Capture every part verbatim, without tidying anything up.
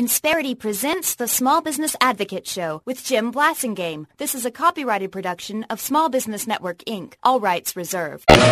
Insperity presents the Small Business Advocate Show with Jim Blasingame. This is a copyrighted production of Small Business Network, Incorporated. All rights reserved. The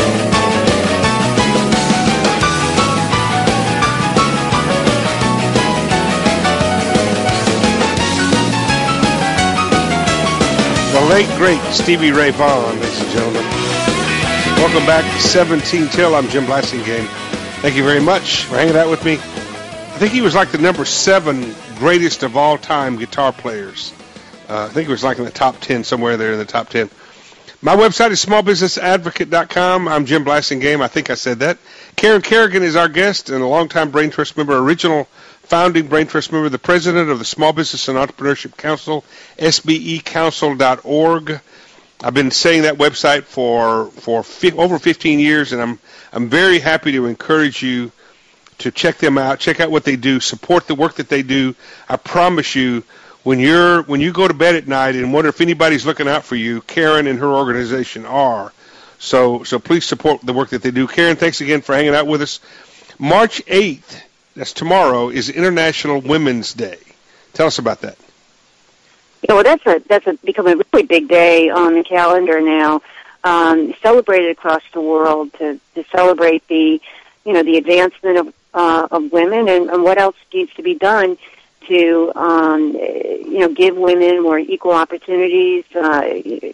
late, great Stevie Ray Vaughan, ladies and gentlemen. Welcome back to seventeen till. I'm Jim Blasingame. Thank you very much for hanging out with me. I think he was like the number seven greatest of all time guitar players. Uh, I think it was like in the top ten, somewhere there in the top ten. My website is small business advocate dot com. I'm Jim Blasingame. I think I said that. Karen Kerrigan is our guest and a longtime Brain Trust member, original founding Brain Trust member, the president of the Small Business and Entrepreneurship Council, S B E council dot org. I've been saying that website for for fi- over fifteen years, and I'm I'm very happy to encourage you to check them out, check out what they do, support the work that they do. I promise you, when you're when you go to bed at night and wonder if anybody's looking out for you, Karen and her organization are. So so please support the work that they do. Karen, thanks again for hanging out with us. March eighth, that's tomorrow, is International Women's Day. Tell us about that. Yeah, well, that's a that's a become a really big day on the calendar now, um, celebrated across the world to, to celebrate the, you know, the advancement of uh, of women and, and what else needs to be done to, um, you know, give women more equal opportunities uh,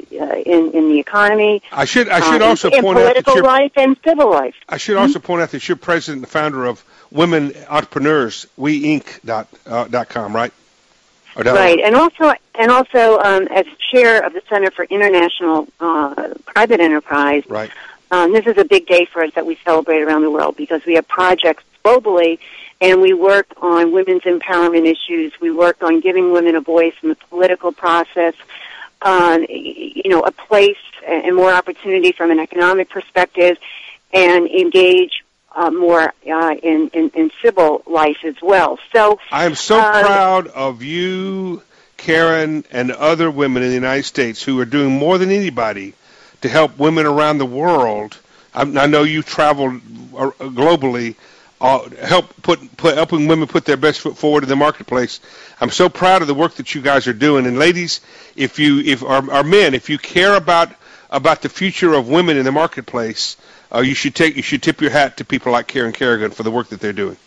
in in the economy. I should I should uh, also in, point in out that political life and civil life. I should also mm-hmm. point out that you're president and founder of Women Entrepreneurs, we inc dot com, right? Right, and also, and also, um, as chair of the Center for International uh, Private Enterprise, right. Um, this is a big day for us that we celebrate around the world because we have projects globally, and we work on women's empowerment issues. We work on giving women a voice in the political process, um, you know, a place and more opportunity from an economic perspective, and engage Uh, more uh, in, in, in civil life as well. So I am so uh, proud of you, Karen, and other women in the United States who are doing more than anybody to help women around the world. I, I know you traveled uh, globally, uh, help put, put helping women put their best foot forward in the marketplace. I'm so proud of the work that you guys are doing. And ladies, if you, if our, our men, if you care about about the future of women in the marketplace, Uh, you should take you should tip your hat to people like Karen Kerrigan for the work that they're doing.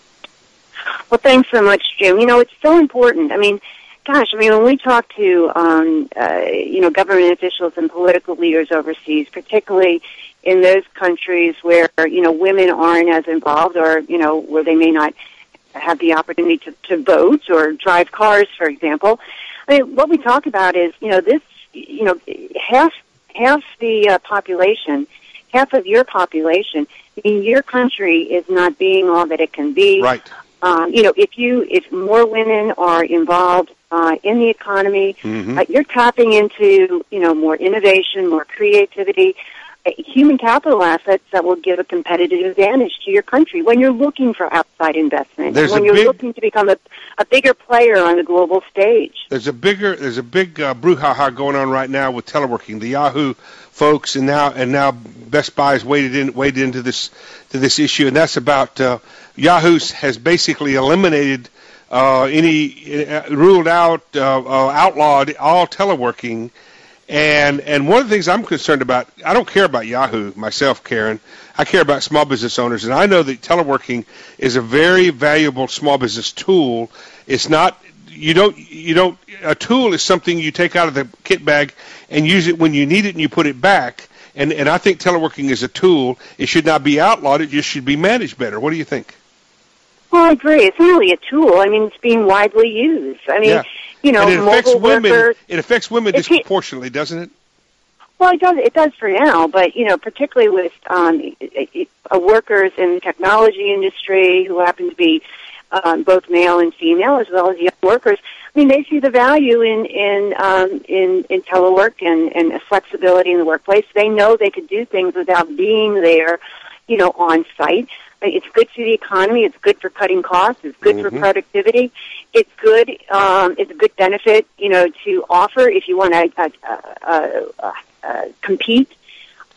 Well, thanks so much, Jim. You know, it's so important. I mean, gosh, I mean, when we talk to um, uh, you know government officials and political leaders overseas, particularly in those countries where you know women aren't as involved, or you know where they may not have the opportunity to, to vote or drive cars, for example. I mean, what we talk about is you know this you know half half the uh, population. Half of your population in your country is not being all that it can be. Right. Um, you know, if you if more women are involved uh, in the economy, mm-hmm. uh, you're tapping into you know more innovation, more creativity, uh, human capital assets that will give a competitive advantage to your country when you're looking for outside investment. There's when a you're big, looking to become a, a bigger player on the global stage. There's a bigger there's a big uh, brouhaha going on right now with teleworking. The Yahoo folks and now and now Best Buy has waded in waded into this to this issue, and that's about uh, Yahoo has basically eliminated uh, any uh, ruled out uh, uh, outlawed all teleworking, and and one of the things I'm concerned about, I don't care about Yahoo myself, Karen. I care about small business owners, and I know that teleworking is a very valuable small business tool. It's not. You don't, you don't, a tool is something you take out of the kit bag and use it when you need it and you put it back. And, and I think teleworking is a tool. It should not be outlawed. It just should be managed better. What do you think? Well, I agree. It's not really a tool. I mean, it's being widely used. I mean, yeah. you know, and it affects mobile women, workers. It affects women disproportionately, doesn't it? Well, it does. It does for now, but you know, particularly with um, uh, workers in the technology industry who happen to be um, both male and female, as well as young workers. I mean, they see the value in in um, in, in telework and, and flexibility in the workplace. They know they could do things without being there, you know, on site. It's good for the economy. It's good for cutting costs. It's good mm-hmm. for productivity. It's good. Um, it's a good benefit, you know, to offer if you want to uh, uh, uh, uh, compete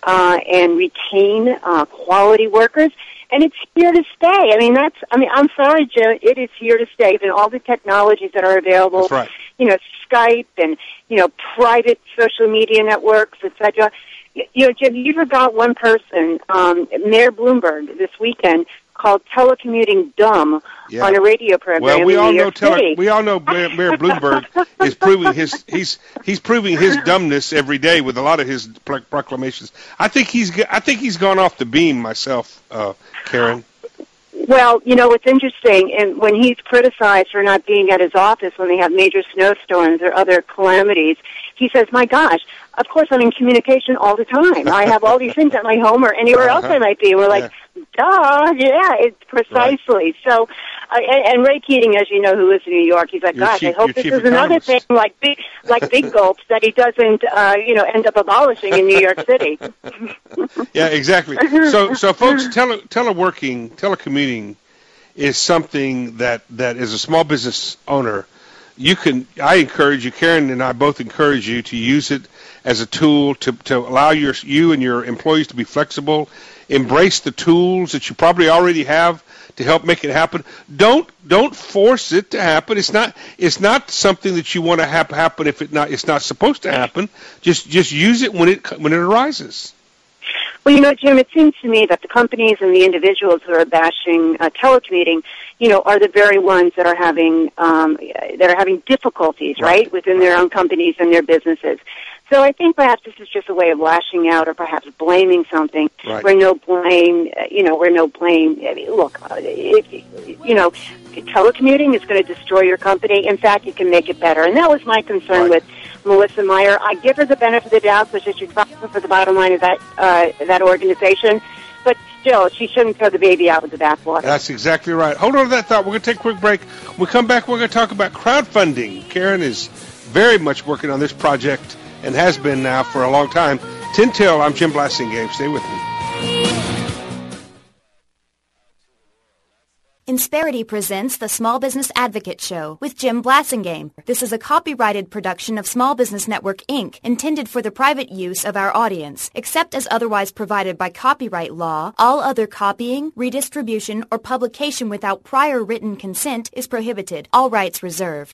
uh, and retain uh, quality workers. And it's here to stay. I mean, that's, I mean, I'm sorry, Jim, it is here to stay. And all the technologies that are available, That's right. you know, Skype and, you know, private social media networks, et cetera. You know, Jim, you forgot one person, um, Mayor Bloomberg, this weekend, called telecommuting dumb Yeah. on a radio program Well, we in all New know York tele- City. we all know Mayor, Mayor Bloomberg is proving his he's he's proving his dumbness every day with a lot of his pro- proclamations. I think he's g- I think he's gone off the beam myself, uh, Karen. Well, you know, what's interesting, and when he's criticized for not being at his office when they have major snowstorms or other calamities, he says, my gosh, of course I'm in communication all the time. I have all these things at my home or anywhere else I might be. And we're like, Yeah. duh, yeah, it's precisely. So, uh, and, and Ray Keating, as you know, who lives in New York, he's like, Your gosh, chief- I hope your this chief is another thing economist. like big, like big gulps that he doesn't, uh, you know, end up abolishing in New York City. Yeah, exactly. So, so folks, tele, teleworking, telecommuting is something that, that as a small business owner, you can, I encourage you, Karen and I both encourage you to use it as a tool to, to allow your, you and your employees to be flexible, embrace the tools that you probably already have to help make it happen. Don't, don't force it to happen. It's not, it's not something that you want to have happen if it not, it's not supposed to happen. Just, just use it when it, when it arises. Well, you know, Jim, it seems to me that the companies and the individuals who are bashing uh, telecommuting, you know, are the very ones that are having um, that are having difficulties, right, within their own companies and their businesses. So I think perhaps this is just a way of lashing out or perhaps blaming something Right. where no blame, uh, you know, where no blame. I mean, look, uh, if, you know, telecommuting is going to destroy your company. In fact, you can make it better. And that was my concern Right. with Melissa Meyer. I give her the benefit of the doubt because she's responsible for the bottom line of that uh, that organization. But still, she shouldn't throw the baby out with the bathwater. That's exactly right. Hold on to that thought. We're going to take a quick break. When we come back, we're going to talk about crowdfunding. Karen is very much working on this project and has been now for a long time. ten till, I'm Jim Blasingame. Stay with me. Insperity presents the Small Business Advocate Show with Jim Blasingame. This is a copyrighted production of Small Business Network, Incorporated, intended for the private use of our audience. Except as otherwise provided by copyright law, all other copying, redistribution, or publication without prior written consent is prohibited. All rights reserved.